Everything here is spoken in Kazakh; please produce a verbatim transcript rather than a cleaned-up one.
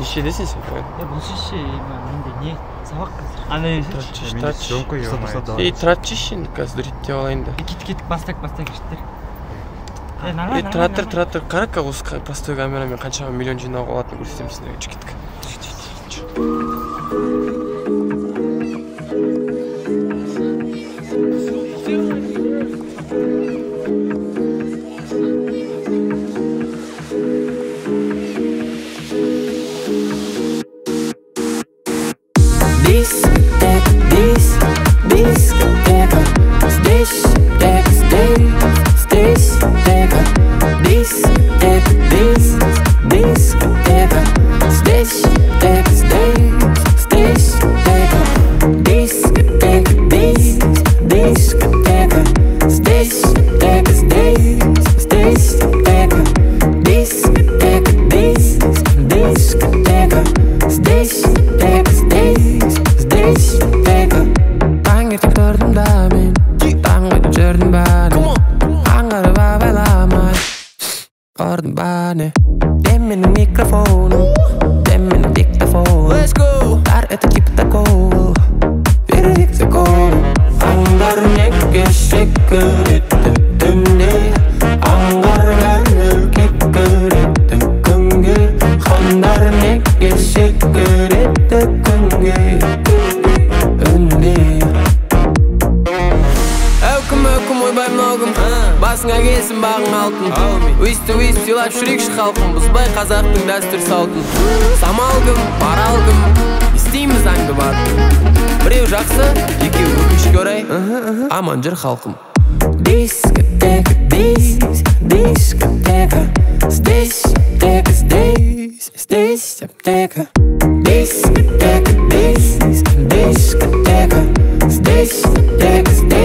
нешедесің сен? Е, бұл шеше, менде не? Сабақ қазір. Аны Тратчиш, тратчиш. Съемка ё-моё. Ей, тратчиш енді қазір реттеп алайын да. Кет, кет, бастак, бастак, жеттер. Е, Ей, нормально, тұра нормально. тұр, тұра тұр. Қара осы простой камерамен қаншама миллион жинауға болатынын көрсетеміз. Жүр кеттік. Дискотека, дис, дискотека. Здесь тека, здесь, здесь тека. Дискотека, дис, дискотека. Здесь тека, здесь, здесь тека. Дискотека, дис, дискотека. Здесь тека, здесь, здесь тека. Дискотека, дис, дискотека. Здесь тека, здесь, здесь тека. Таңертең тұрдым да мен, таңғы жүрдім бәне. Аңғарып абайламай ұрдым бәне. Дем менің микрофоным, дем менің диктофоным. Дар это типа такого, вердикт законым. Аңғарым неге секіретті түнде, аңғарым кекіретті күнге. Қандарым неге секіретті күнге, үнде. Өкім өкім ойбай многім, басыңа келсін бағың алтын. Уйсті уйсті сыйлап жүрекші халқым, бұзбай қазақтың дәстүр салтын. Самалгым, баралгым, істейміз аңды батын. Біреу жақсы, екеу өкішке орай, аман жүр халқым. Дискотека, дис, дискотека. Здесь аптека, здесь, здесь аптека. Дискотека, дис, дискотека. Здесь аптека, здесь.